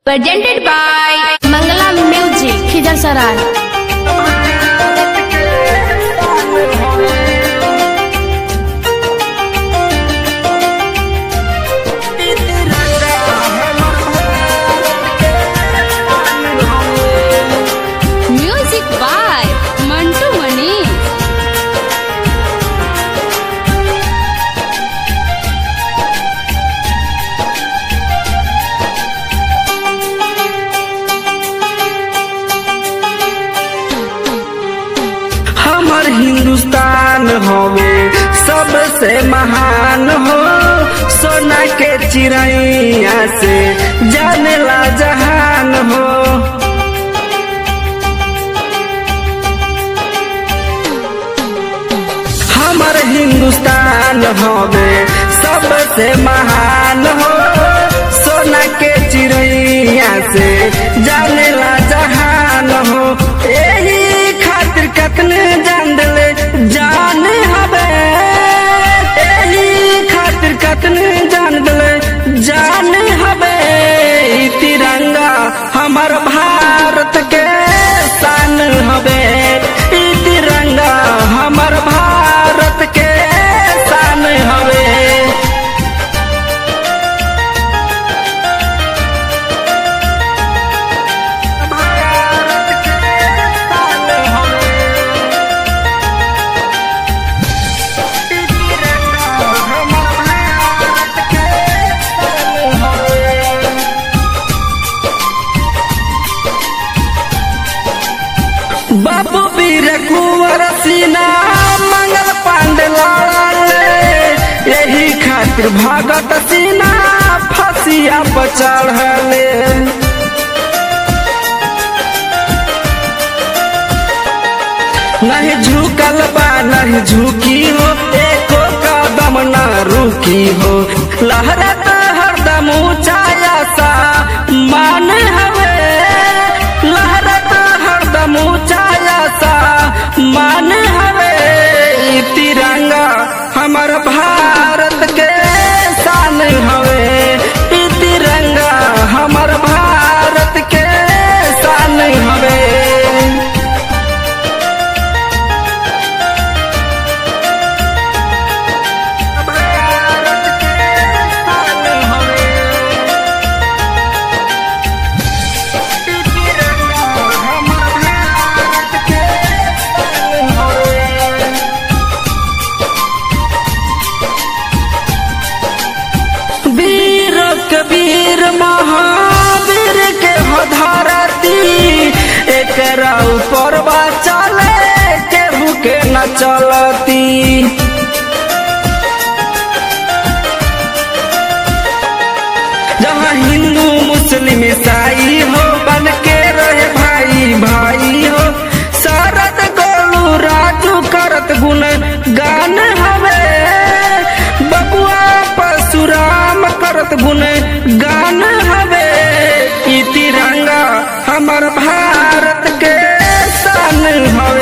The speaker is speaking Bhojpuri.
Presented by Mangala Music, Khizar Music by Mantu Mani. हमर हिंदुस्तान होवे सबसे महान हो, सोना के चिड़ैया से जानेला जहान हो। हमर हिंदुस्तान होवे सबसे महान हो, सोना के चिड़ैया से जानेला जहान हो। एही खातिर कतने जान दिले जान हवे, एही खातिर कतने जान दिले जान हवे। ई तिरंगा हमर भारत के शान हवे, ई तिरंगा हमर भारत के शान हवे। बाबू वीर कुंवर सिन्हा मंगल पांडे लड़ले, यही खातिर भगत सिन्हा फांसिया पर चढ़ले। नहीं झुकल बा नहीं झुकी हो, एको कदम न रुकी हो। लहरत हरदम ऊंचाया सा मान हवे, लहरत हरदम ऊंचाया सा मान हवे। ई तिरंगा हमर भारत के शान हवे, ई तिरंगा हमर भारत के शान हवे। वीर कबीर महावीर के हो धरती, एकरा ऊपर चले केहू के न चलती। जहाँ हिंदू मुस्लिम ईसाई हो बन के रहे भाई भाई हो। शरद गोलू राजू करत गुण गान हवे, बबुआ परशुराम करत गुण गान हवे। ई तिरंगा हमर भारत के शान हवे।